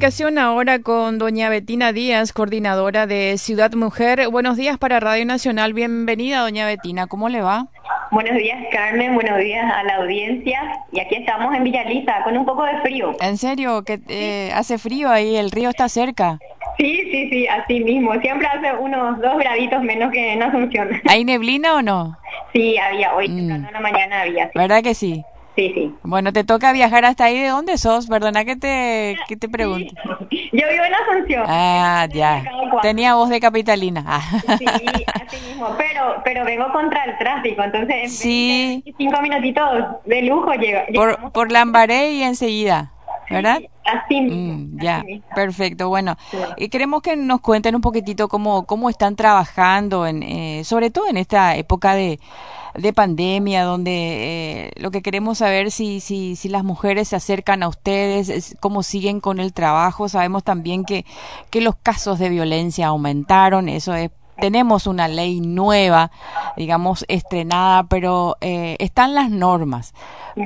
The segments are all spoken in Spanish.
Comunicación ahora con doña Betina Díaz, coordinadora de Ciudad Mujer. Buenos días para Radio Nacional. Bienvenida, doña Betina. ¿Cómo le va? Buenos días, Carmen. Buenos días a la audiencia. Y aquí estamos en Villa Lisa con un poco de frío. ¿En serio? ¿Que hace frío ahí? ¿El río está cerca? Sí, así mismo. Siempre hace unos 2 graditos menos que en Asunción. ¿Hay neblina o no? Sí, había. Hoy temprano en la mañana había. Sí. ¿Verdad que sí? Sí. Bueno, te toca viajar hasta ahí. ¿De dónde sos? Perdona que te pregunte. Sí. Yo vivo en Asunción. Ah, ya. Tenía voz de capitalina. Sí, así mismo. Pero vengo contra el tráfico, entonces en sí. 25 minutitos de lujo llega. Por Lambaré y enseguida, ¿verdad? Sí, así mismo. Ya, así mismo. perfecto. Bueno, Sí. queremos que nos cuenten un poquitito cómo están trabajando, sobre todo en esta época de pandemia, donde lo que queremos saber si las mujeres se acercan a ustedes, cómo siguen con el trabajo. Sabemos también que los casos de violencia aumentaron, eso es. Tenemos una ley nueva, digamos, estrenada, pero están las normas.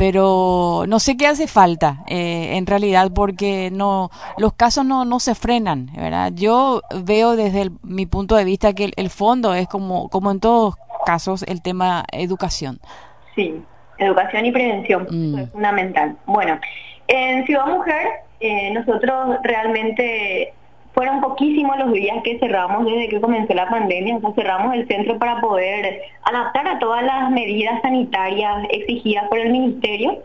Pero no sé qué hace falta, en realidad, porque los casos no se frenan, ¿verdad? Yo veo desde mi punto de vista que el fondo es como en todos casos el tema educación. Sí, educación y prevención, eso es fundamental. Bueno, en Ciudad Mujer nosotros realmente fueron poquísimos los días que cerramos desde que comenzó la pandemia, o sea, cerramos el centro para poder adaptar a todas las medidas sanitarias exigidas por el Ministerio.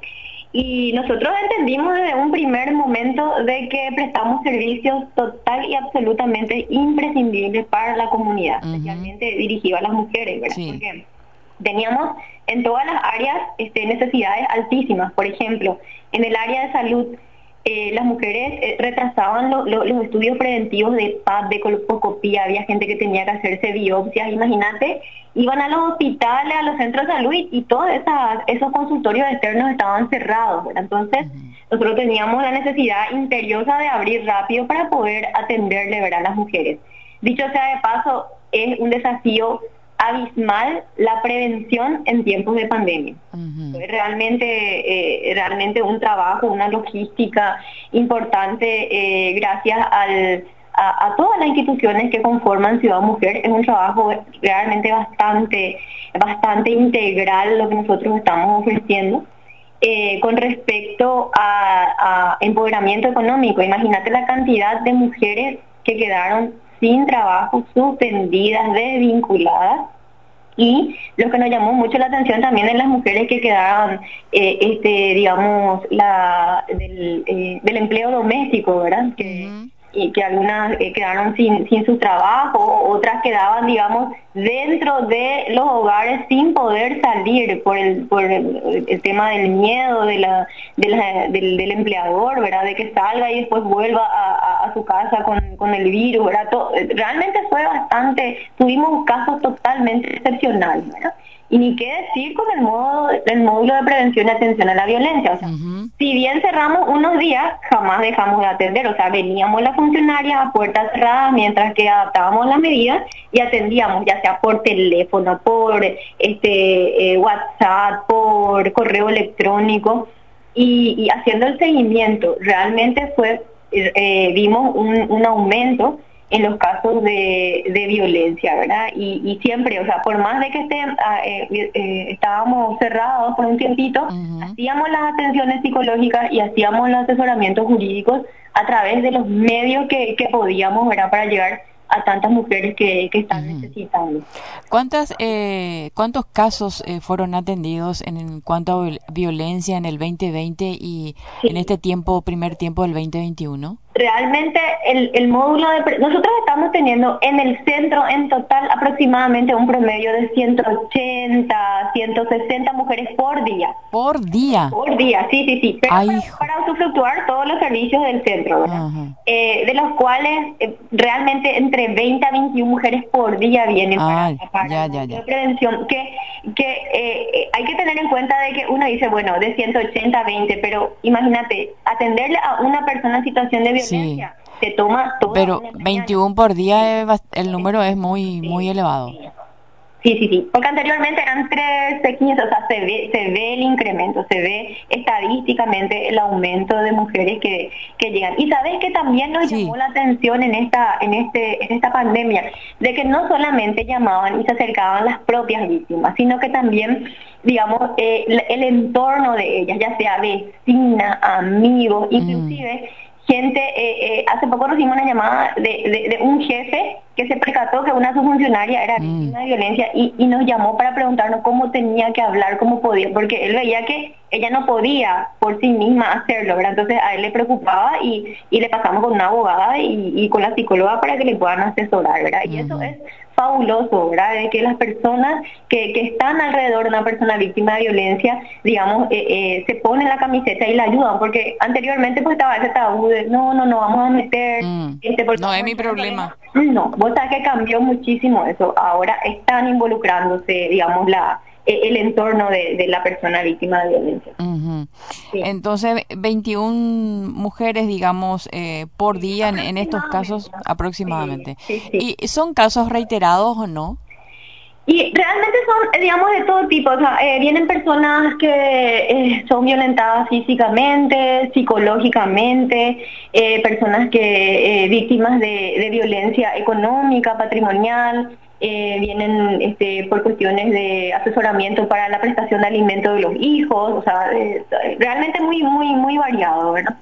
Y nosotros entendimos desde un primer momento de que prestamos servicios total y absolutamente imprescindibles para la comunidad, especialmente dirigidos a las mujeres, ¿verdad? Sí. Porque teníamos en todas las áreas necesidades altísimas. Por ejemplo, en el área de salud, las mujeres retrasaban los estudios preventivos de PAP, de colposcopía, había gente que tenía que hacerse biopsias, imagínate, iban a los hospitales, a los centros de salud y todos esos consultorios externos estaban cerrados, ¿verdad? Entonces, nosotros teníamos la necesidad imperiosa de abrir rápido para poder atenderle, ¿verdad?, a las mujeres. Dicho sea de paso, es un desafío abismal la prevención en tiempos de pandemia. Fue realmente un trabajo, una logística importante, gracias a todas las instituciones que conforman Ciudad Mujer. Es un trabajo realmente bastante integral lo que nosotros estamos ofreciendo. Con respecto a empoderamiento económico, imagínate la cantidad de mujeres que quedaron sin trabajo, suspendidas, desvinculadas, y lo que nos llamó mucho la atención también en las mujeres que quedaron, digamos, del empleo doméstico, ¿verdad? Y que algunas quedaron sin su trabajo, otras quedaban, digamos, dentro de los hogares sin poder salir por el tema del miedo del empleador, ¿verdad? De que salga y después vuelva a su casa con el virus, ¿verdad? Realmente fue tuvimos casos totalmente excepcionales, ¿verdad? Y ni qué decir con el módulo de prevención y atención a la violencia. O sea, si bien cerramos unos días, jamás dejamos de atender. O sea, veníamos las funcionarias a puertas cerradas mientras que adaptábamos las medidas y atendíamos, ya sea por teléfono, por WhatsApp, por correo electrónico, y haciendo el seguimiento. Realmente vimos un aumento en los casos de violencia, ¿verdad? Y siempre, o sea, por más de que estábamos cerrados por un tiempito, hacíamos las atenciones psicológicas y hacíamos los asesoramientos jurídicos a través de los medios que podíamos, ¿verdad?, para llegar a tantas mujeres que están necesitando. ¿Cuántos casos fueron atendidos en cuanto a violencia en el 2020 y en este primer tiempo del 2021? Realmente el módulo nosotros estamos teniendo en el centro en total aproximadamente un promedio de 180, 160 mujeres por día. ¿Por día? Por día, sí. Pero para fluctuar todos los servicios del centro, ¿verdad? De los cuales realmente entre 20 a 21 mujeres por día vienen para la prevención. Que hay que tener en cuenta de que uno dice, bueno, de 180 a 20, pero imagínate, atenderle a una persona en situación de violencia, te toma toda pero una 21 por día, el número es muy elevado. Sí, sí, sí, porque anteriormente eran 13, 15, o sea, se ve el incremento, se ve estadísticamente el aumento de mujeres que llegan. Y sabes que también nos llamó Sí. la atención en esta pandemia, de que no solamente llamaban y se acercaban las propias víctimas, sino que también, digamos, el entorno de ellas, ya sea vecina, amigos, Mm, inclusive gente, hace poco recibimos una llamada de un jefe que se percató que una de sus funcionarias era mm, víctima de violencia y nos llamó para preguntarnos cómo tenía que hablar, cómo podía, porque él veía que ella no podía por sí misma hacerlo, ¿verdad? Entonces a él le preocupaba y le pasamos con una abogada y con la psicóloga para que le puedan asesorar, ¿verdad? Y eso ujú. es fabuloso, ¿verdad? De que las personas que están alrededor de una persona víctima de violencia, digamos, se ponen la camiseta y la ayudan, porque anteriormente pues estaba ese tabú de no, no, no vamos a meter, porque No es vamos a mi entrar en problemas. problema. No, vos sabés que cambió muchísimo eso. Ahora están involucrándose, digamos, el entorno de la persona víctima de violencia. Ujú. Sí. Entonces, 21 mujeres, digamos, por Sí, día en estos aproximadamente. casos Sí, aproximadamente. sí, sí. ¿Y son casos reiterados o no? Y realmente son, digamos, de todo tipo. O sea, vienen personas que son violentadas físicamente, psicológicamente, personas que víctimas de violencia económica, patrimonial, vienen por cuestiones de asesoramiento para la prestación de alimentos de los hijos. O sea, realmente muy, muy, muy variado, ¿verdad?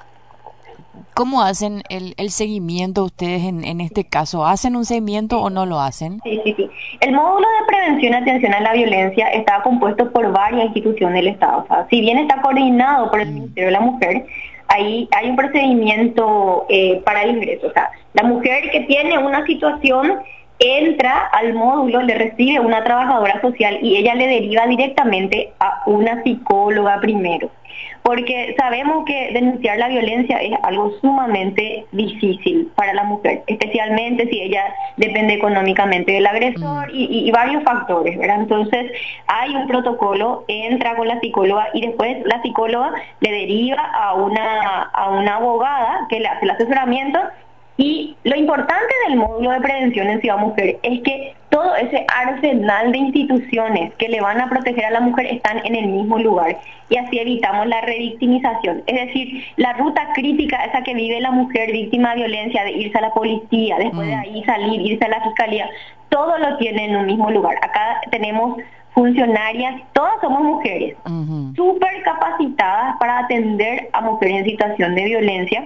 ¿Cómo hacen el seguimiento ustedes en este caso? ¿Hacen un seguimiento o no lo hacen? Sí, sí, sí. El módulo de prevención y atención a la violencia está compuesto por varias instituciones del Estado. O sea, si bien está coordinado por el Mm, Ministerio de la Mujer, ahí hay un procedimiento para el ingreso. O sea, la mujer que tiene una situación entra al módulo, le recibe una trabajadora social y ella le deriva directamente a una psicóloga primero, porque sabemos que denunciar la violencia es algo sumamente difícil para la mujer, especialmente si ella depende económicamente del mm, agresor y varios factores, ¿verdad? Entonces hay un protocolo, entra con la psicóloga y después la psicóloga le deriva a una abogada que le hace el asesoramiento. Y lo importante del módulo de prevención en Ciudad Mujer es que todo ese arsenal de instituciones que le van a proteger a la mujer están en el mismo lugar y así evitamos la revictimización. Es decir, la ruta crítica esa que vive la mujer víctima de violencia, de irse a la policía, después de mm, ahí salir, irse a la fiscalía, todo lo tiene en un mismo lugar. Acá tenemos funcionarias, todas somos mujeres, ujú. súper capacitadas para atender a mujeres en situación de violencia.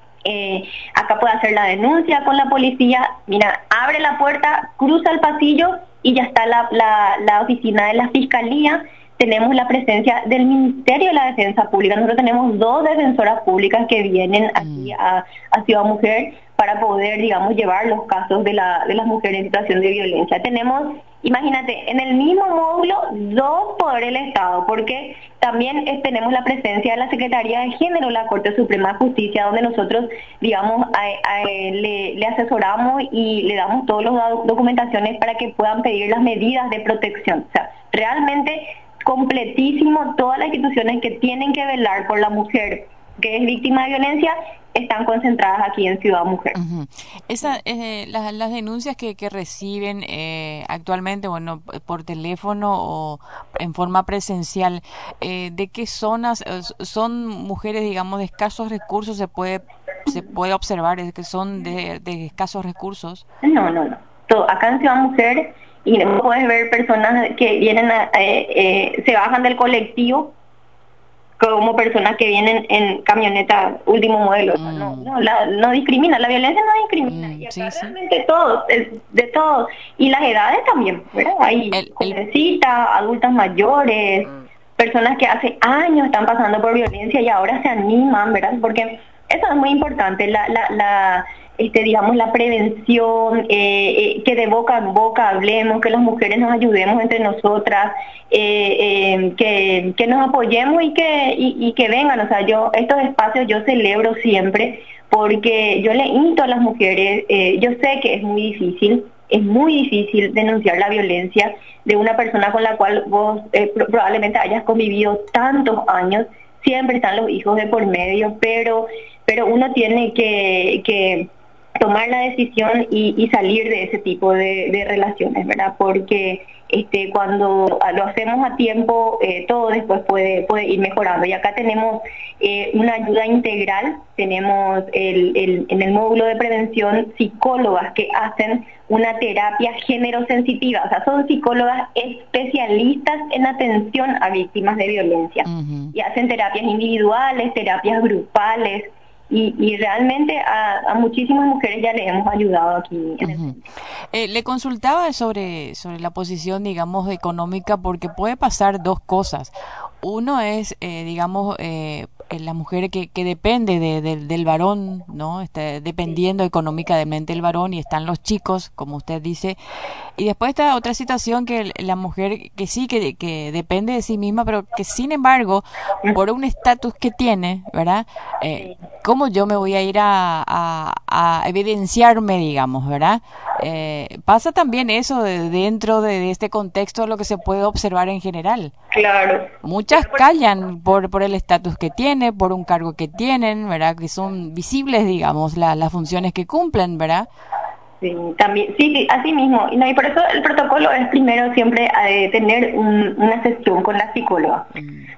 Acá puede hacer la denuncia con la policía, mira, abre la puerta, cruza el pasillo y ya está la oficina de la fiscalía. Tenemos la presencia del Ministerio de la Defensa Pública. Nosotros tenemos dos defensoras públicas que vienen aquí Mm. a Ciudad Mujer para poder, digamos, llevar los casos de las mujeres en situación de violencia. Tenemos, imagínate, en el mismo módulo dos poderes del Estado, porque también tenemos la presencia de la Secretaría de Género, la Corte Suprema de Justicia, donde nosotros, digamos, le asesoramos y le damos todas las documentaciones para que puedan pedir las medidas de protección. O sea, realmente completísimo, todas las instituciones que tienen que velar por la mujer que es víctima de violencia están concentradas aquí en Ciudad Mujer. Ujú. Sí. Las denuncias que reciben actualmente, bueno, por teléfono o en forma presencial, ¿de qué zonas son mujeres, digamos, de escasos recursos? Se puede observar es que son de escasos recursos. No, no, no. Acá en Ciudad Mujer, y puedes ver personas que vienen, se bajan del colectivo como personas que vienen en camioneta último modelo. O sea, no, Mm, no, no discrimina, la violencia no discrimina. Y acá sí, sí. realmente todo, es de todo. Y las edades también, ¿verdad? Hay El, jovencitas, adultas mayores, personas que hace años están pasando por violencia y ahora se animan, ¿verdad? Porque eso es muy importante, digamos, la prevención, que de boca en boca hablemos, que las mujeres nos ayudemos entre nosotras, que nos apoyemos y que vengan. O sea, estos espacios yo celebro siempre porque yo le insto a las mujeres. Yo sé que es muy difícil denunciar la violencia de una persona con la cual vos probablemente hayas convivido tantos años. Siempre están los hijos de por medio, pero uno tiene que tomar la decisión y salir de ese tipo de relaciones, ¿verdad? Porque cuando lo hacemos a tiempo, todo después puede ir mejorando. Y acá tenemos una ayuda integral, tenemos en el módulo de prevención psicólogas que hacen una terapia género-sensitiva, o sea, son psicólogas especialistas en atención a víctimas de violencia. Y hacen terapias individuales, terapias grupales, y realmente a muchísimas mujeres ya les hemos ayudado aquí en el centro. Le consultaba sobre la posición, digamos, económica, porque puede pasar dos cosas. Uno es, digamos, la mujer que depende del varón, ¿no? Está dependiendo económicamente del varón, y están los chicos, como usted dice. Y después está otra situación, que la mujer que sí, que depende de sí misma, pero que sin embargo, por un estatus que tiene, ¿verdad? ¿Cómo yo me voy a ir a evidenciarme, digamos, ¿verdad? Pasa también eso dentro de este contexto, lo que se puede observar en general. Claro. Muchas callan por el estatus que tiene, por un cargo que tienen, ¿verdad? Que son visibles, digamos, las funciones que cumplen, ¿verdad? Sí, también, sí, así mismo. Y por eso el protocolo es primero siempre tener una sesión con la psicóloga,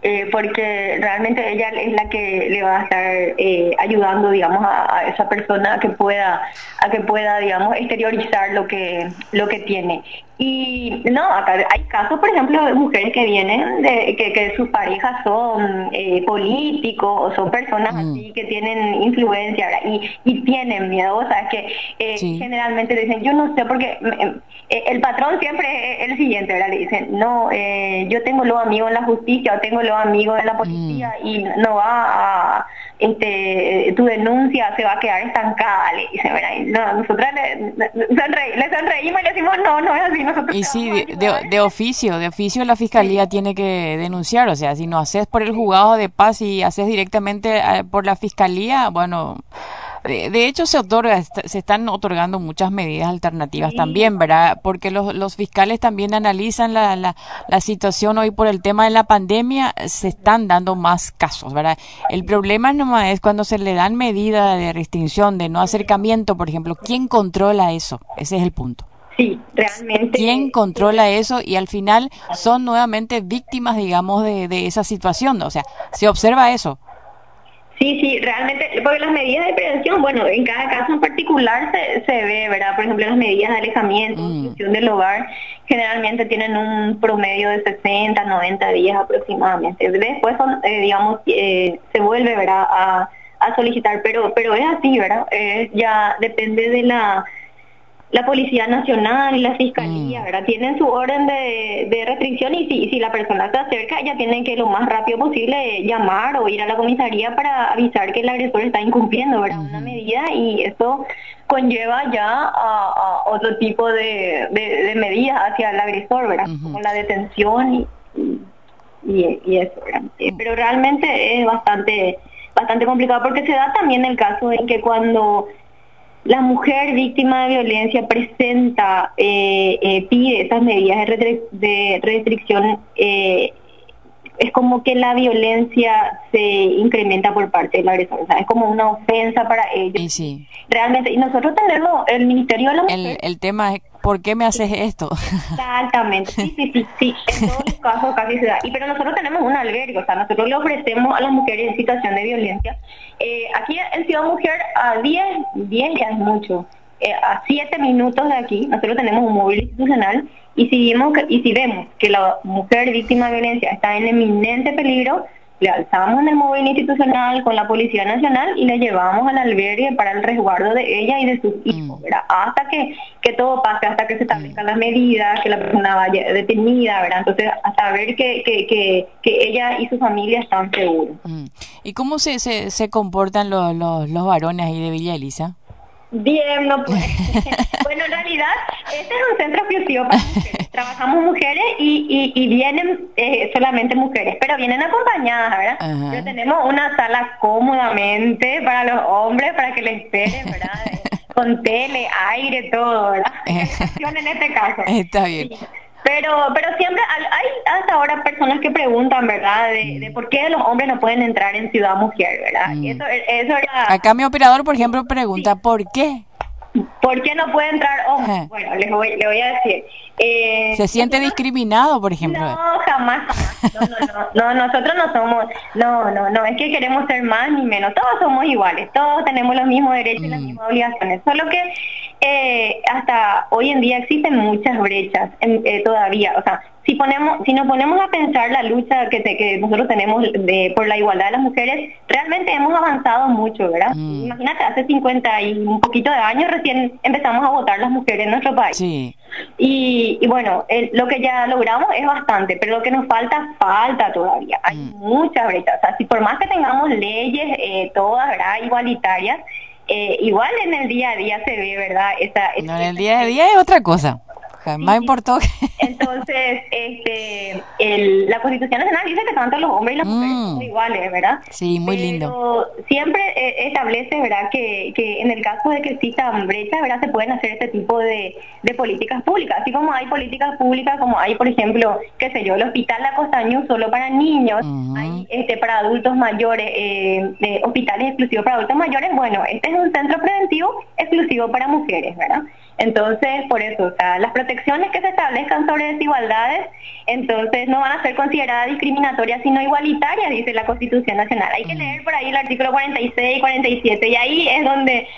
porque realmente ella es la que le va a estar ayudando, digamos, a esa persona a que pueda, digamos, exteriorizar lo que tiene. Y no, acá hay casos, por ejemplo, de mujeres que vienen que sus parejas son políticos o son personas así que tienen influencia, ¿verdad? Y tienen miedo, o sea, que generalmente dicen, yo no sé, porque el patrón siempre es el siguiente, ¿verdad? Le dicen, no, yo tengo los amigos en la justicia o tengo los amigos en la policía y no va a... tu denuncia se va a quedar estancada, le dicen, ¿verdad? Y no, nosotras le sonreímos y le decimos, no es así. Y sí, de oficio la fiscalía tiene que denunciar, o sea, si no haces por el juzgado de paz y haces directamente por la fiscalía, bueno, de hecho se están otorgando muchas medidas alternativas también, ¿verdad? Porque los fiscales también analizan la situación hoy por el tema de la pandemia, se están dando más casos, ¿verdad? El problema nomás es cuando se le dan medidas de restricción, de no acercamiento, por ejemplo, ¿quién controla eso? Ese es el punto. Sí, realmente. ¿Quién controla eso? Y al final son nuevamente víctimas, digamos, de esa situación. O sea, se observa eso. Sí, realmente, porque las medidas de prevención, bueno, en cada caso en particular se ve, ¿verdad? Por ejemplo, las medidas de alejamiento, exclusión del hogar, generalmente tienen un promedio de 60, 90 días aproximadamente. Después, digamos, se vuelve, ¿verdad?, a solicitar, pero es así, ¿verdad? Ya depende de la Policía Nacional y la Fiscalía, ¿verdad? Tienen su orden de restricción, y si la persona se acerca, ya tienen que lo más rápido posible llamar o ir a la comisaría para avisar que el agresor está incumpliendo, ¿verdad?, una medida, y eso conlleva ya a otro tipo de medidas hacia el agresor, ¿verdad? Como la detención y eso, ¿verdad? Pero realmente es bastante complicado, porque se da también el caso en que cuando la mujer víctima de violencia presenta, pide esas medidas de restricción, es como que la violencia se incrementa por parte del agresor, o sea, es como una ofensa para ellos. Y sí. Realmente, y nosotros tenemos el Ministerio de la Mujer. El tema es, ¿por qué me haces esto? Exactamente, sí, en todos los casos casi se da. Pero nosotros tenemos un albergue, o sea, nosotros le ofrecemos a las mujeres en situación de violencia. Aquí en Ciudad Mujer, a 10 ya es mucho, a 7 minutos de aquí, nosotros tenemos un móvil institucional, y si vemos que la mujer víctima de violencia está en eminente peligro, le alzamos en el móvil institucional con la Policía Nacional y le llevamos al albergue para el resguardo de ella y de sus hijos, ¿verdad? Hasta que todo pase, hasta que se establezcan las medidas, que la persona vaya detenida, ¿verdad? Entonces, hasta ver que ella y su familia están seguros. ¿Y cómo se comportan los varones ahí de Villa Elisa? Bien, no puede. Bueno, en realidad, este es un centro exclusivo para mujeres. Trabajamos mujeres y vienen solamente mujeres, pero vienen acompañadas, ¿verdad? Pero tenemos una sala cómodamente para los hombres, para que les esperen, ¿verdad? Con tele, aire, todo, ¿verdad? En este caso. Está bien. Sí. Pero siempre hay hasta ahora personas que preguntan, ¿verdad? De por qué los hombres no pueden entrar en Ciudad Mujer, ¿verdad? Y eso era... Acá mi operador, por ejemplo, pregunta, ¿por qué? ¿Por qué no puede entrar hombres? Bueno, le voy a decir. ¿Se siente discriminado, por ejemplo? No, jamás, jamás. No, nosotros no somos, no, es que queremos ser más ni menos. Todos somos iguales, todos tenemos los mismos derechos y las mismas obligaciones. Solo que hasta hoy en día existen muchas brechas todavía. O sea, si nos ponemos a pensar la lucha que nosotros tenemos por la igualdad de las mujeres, realmente hemos avanzado mucho, ¿verdad? Imagínate, hace 50 y un poquito de años recién empezamos a votar las mujeres en nuestro país. Sí. Y bueno, lo que ya logramos es bastante, pero lo que nos falta todavía. Hay muchas brechas. O sea, si por más que tengamos leyes todas, ¿verdad?, igualitarias, igual en el día a día se ve, ¿verdad? No, en el día a día es otra cosa. Jamás importó que... Entonces, la Constitución Nacional dice que tanto los hombres y las mujeres son iguales, ¿verdad? Sí, muy lindo. Pero siempre establece, ¿verdad?, que en el caso de que existan brechas, ¿verdad?, se pueden hacer este tipo de políticas públicas. Así como hay políticas públicas, como hay, por ejemplo, qué sé yo, el Hospital La Costañú solo para niños, hay para adultos mayores, hospitales exclusivos para adultos mayores. Bueno, este es un centro preventivo exclusivo para mujeres, ¿verdad? Entonces, por eso, o sea, las protecciones que se establezcan sobre desigualdades, entonces no van a ser consideradas discriminatorias, sino igualitarias, dice la Constitución Nacional. Hay que leer por ahí el artículo 46 y 47, y ahí es donde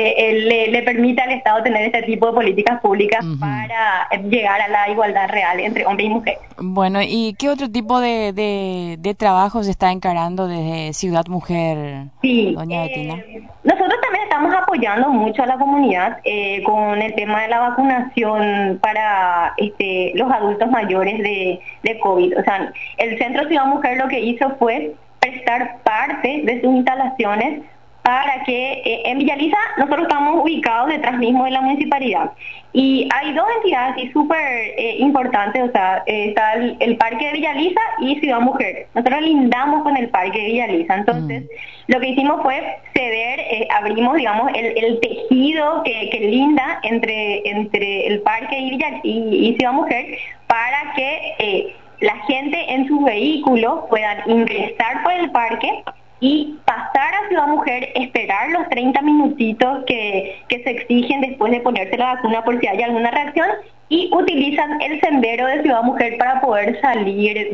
le permite al Estado tener este tipo de políticas públicas para llegar a la igualdad real entre hombres y mujeres. Bueno, ¿y qué otro tipo de trabajo se está encarando desde Ciudad Mujer, doña Bettina? Nosotros también estamos apoyando mucho a la comunidad con el tema de la vacunación para los adultos mayores de COVID. O sea, el Centro Ciudad Mujer lo que hizo fue prestar parte de sus instalaciones para que en Villaliza nosotros estamos ubicados detrás mismo de la municipalidad. Y hay dos entidades así súper importantes, o sea, está el Parque de Villaliza y Ciudad Mujer. Nosotros lindamos con el Parque de Villaliza. Entonces, lo que hicimos fue ceder, abrimos, digamos, el tejido que linda entre el Parque y Ciudad Mujer para que la gente en sus vehículos puedan ingresar por el parque y pasar a Ciudad Mujer, esperar los 30 minutitos que se exigen después de ponerse la vacuna por si hay alguna reacción, y utilizan el sendero de Ciudad Mujer para poder salir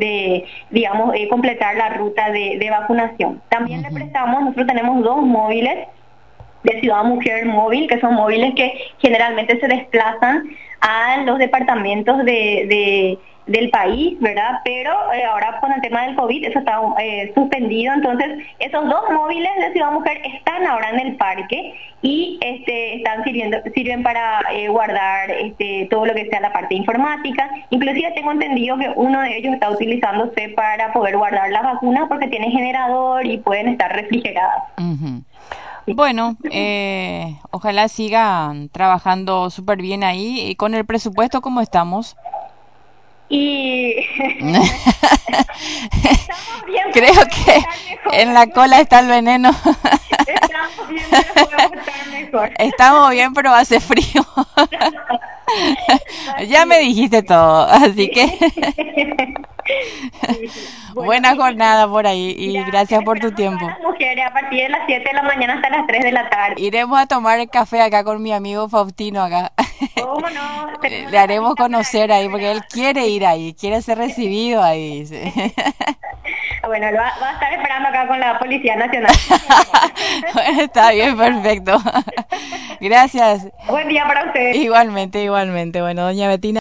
completar la ruta de vacunación. También le prestamos, nosotros tenemos 2 móviles de Ciudad Mujer Móvil, que son móviles que generalmente se desplazan a los departamentos del país, ¿verdad? Pero ahora con el tema del COVID eso está suspendido. Entonces esos 2 móviles de Ciudad Mujer están ahora en el parque y sirven para guardar todo lo que sea la parte informática. Inclusive tengo entendido que uno de ellos está utilizándose para poder guardar las vacunas porque tiene generador y pueden estar refrigeradas. Bueno, ojalá sigan trabajando súper bien ahí. ¿Y con el presupuesto cómo estamos? Y creo que en la cola está el veneno. Estamos bien, pero podemos estar mejor. Estamos bien, pero hace frío. Ya me dijiste todo, así que buena jornada por ahí y gracias por tu tiempo. Las mujeres a partir de las 7 de la mañana hasta las 3 de la tarde. Iremos a tomar el café acá con mi amigo Faustino acá. ¿Cómo no? Le haremos conocer ahí porque él quiere ir ahí, quiere ser recibido ahí. Dice. Bueno, va a estar esperando acá con la Policía Nacional. Bueno, está bien, perfecto. Gracias. Buen día para ustedes. Igualmente. Bueno, doña Bettina.